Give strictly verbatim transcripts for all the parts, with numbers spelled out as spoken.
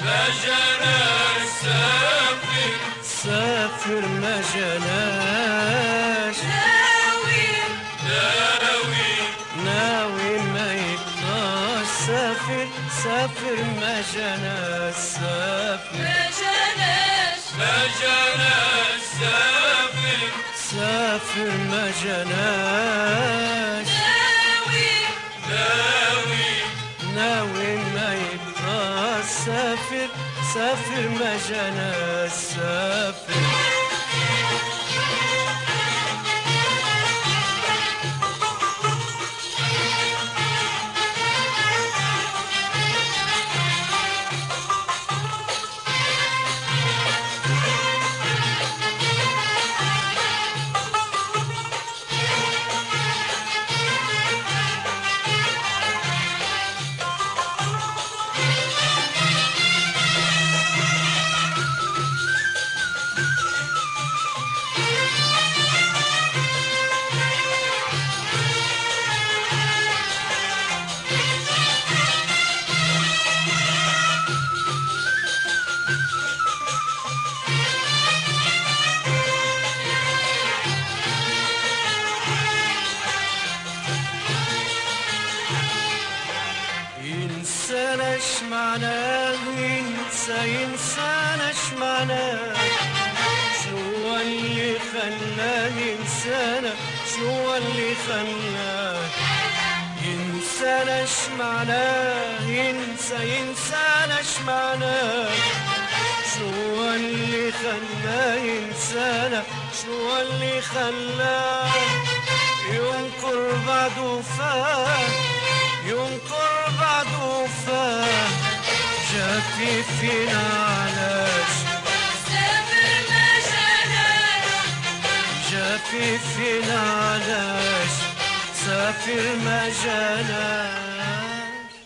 ما جناش سافر سافر ما جناش ناوي ناوي ناوي ما يبقاش سافر سافر ما جناش سافر ما جناش ما جناش سافر سافر ما جناش ناوي ناوي ناوي ما يبقاش سافر سافر ما جناش سافر ينساناش معناه ينسى ينساناش معناه شو اللي خلاه ينسانا شو اللي خلاه ينساناش معناه ينسى ينساناش معناه شو اللي خلاه ينسانا شو اللي خلاه ينكر بعد وفاه ينكر بعد وفاه جافي فينا علاش سافر ما جناش جافي فينا علاش سافر ما جناش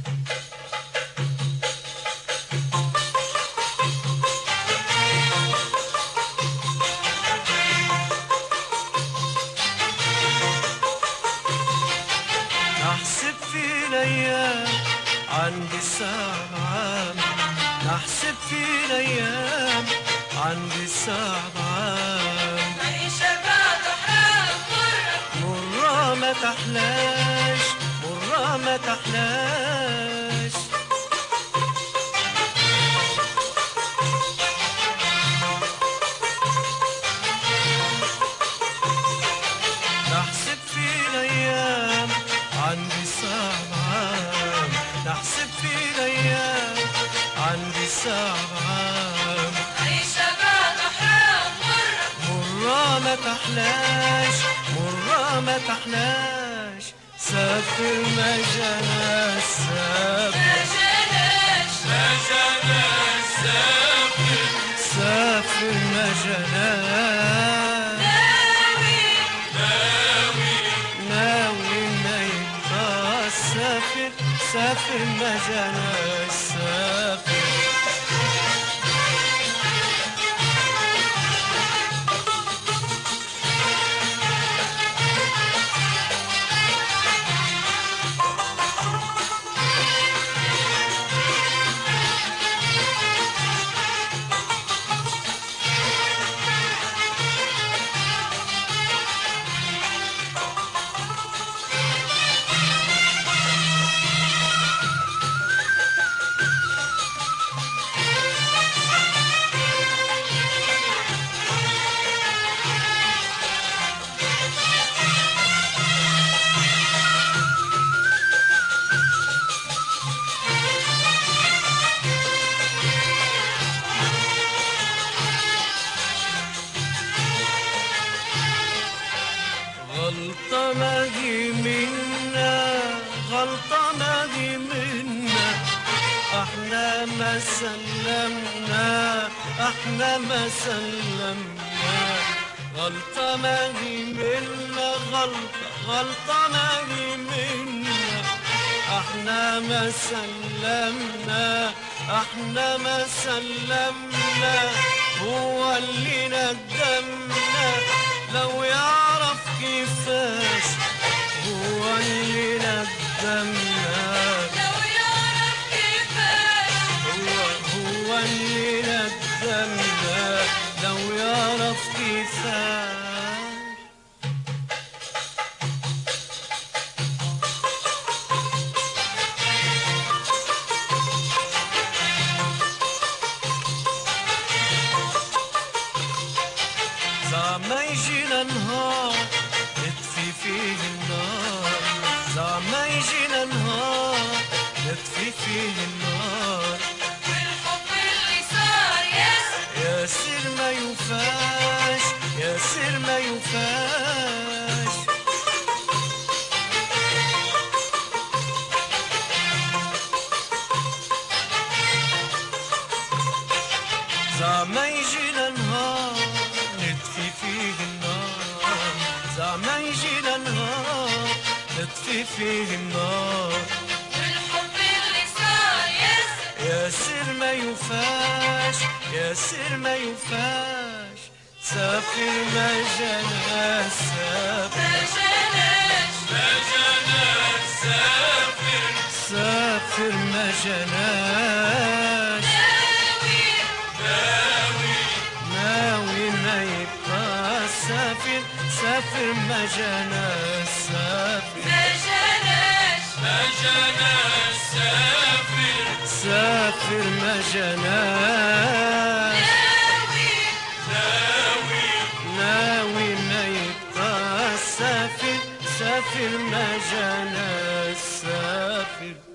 نحسب في الايام عندي سبعة نحسب في الايام عندي سبعة عيشة بعد حرام مرة مرة ما تحلاش مرة ما تحلاش نحسب في الايام عندي سبعة نحسب في الايام عندي سبعة عيشة بعد حرام مرة مرة ما تحلاش مرة ما تحلاش سافر ما جناش سافر ما جناش ما جناش سافر سافر ما جناش ناوي ناوي ناوي ما يبقاش سافر سافر ما جناش سافر غلطة ما هي منا غلطة ما هي منا احنا ما سلمنا احنا ما سلمنا غلطة ما هي منا غلطة غلطة ما هي منا احنا ما سلمنا احنا ما سلمنا هو اللي ندمنا لو يعرف كيفاش هو اللي ندمنا لو يعرف كيفاش هو فيه النار. والحب اللي صار ياسر ياسر ما يوفاش، ياسر ما يوفاش. زعما يجينا نهار نطفي فيه النار، زعما يجينا نهار نطفي فيه النار. والحب اللي صار ياسر ياسر ما يوفاش، ياسر ما يوفاش. سافر ما جناش سافر، ما جناش ما جناش سافر، سافر ما جناش. ناوي ناوي ناوي ما يبقى سافر، سافر ما جناش سافر، ما جناش ما جناش سافر، سافر ما جناش.